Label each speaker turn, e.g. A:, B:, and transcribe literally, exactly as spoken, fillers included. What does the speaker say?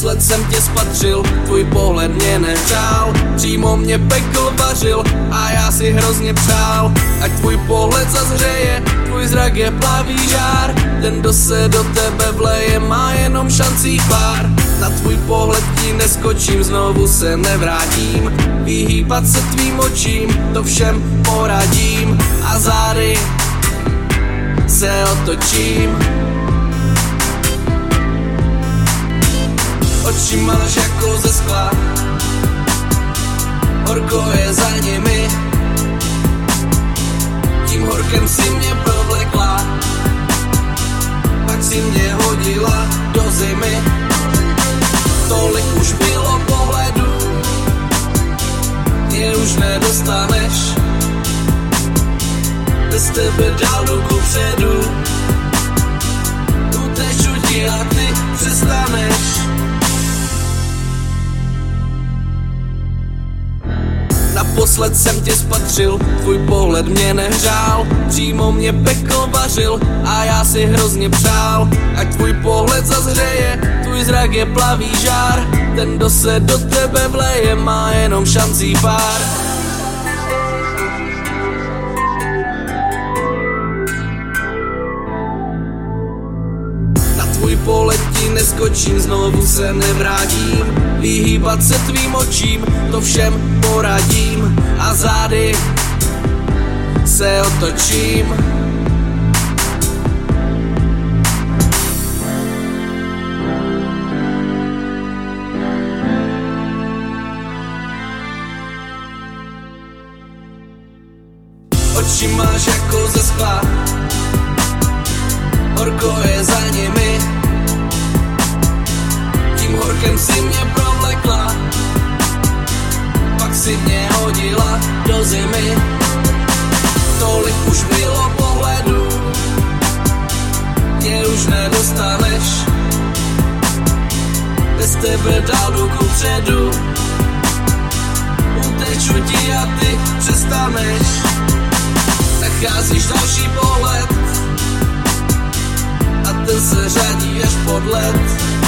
A: Naposled jsem tě spatřil, tvůj pohled mě nehřál, přímo mě pekl vařil a já si hrozně přál, ať tvůj pohled zazřeje, tvůj zrak je plavý žár, ten, kdo se do tebe vleje, má jenom šancí pár. Na tvůj pohled ti neskočím, znovu se nevrátím, vyhýbat se tvým očím, to všem poradím a zády se otočím. Oči máš jako ze skla, horko je za nimi, tím horkem si mě provlekla, pak si mě hodila do zimy. Tolik už bylo pohledu, mě už nedostaneš, bez tebe dál jdu kupředu, uteču ti a ty přestaneš. Naposled jsem tě spatřil, tvůj pohled mě nehřál, přímo mě pekl vařil a já si hrozně přál, ať tvůj pohled zazřeje, tvůj zrak je plavý žár, ten, kdo se do tebe vleje, má jenom šancí pár. Na tvůj pohled ti neskočím, znovu se nevrátím, vyhýbat se tvým očím, to všem poradím a zády se otočím. Oči máš jako ze skla, horko je za nimi, tím horkem si mě provlekla, pak si mě hodila do zimy. Tolik už bylo pohledu, mě už nedostaneš, bez tebe dál jdu kupředu, uteču ti a ty přestaneš. Nacházíš další pohled a ten se řadí až pod led.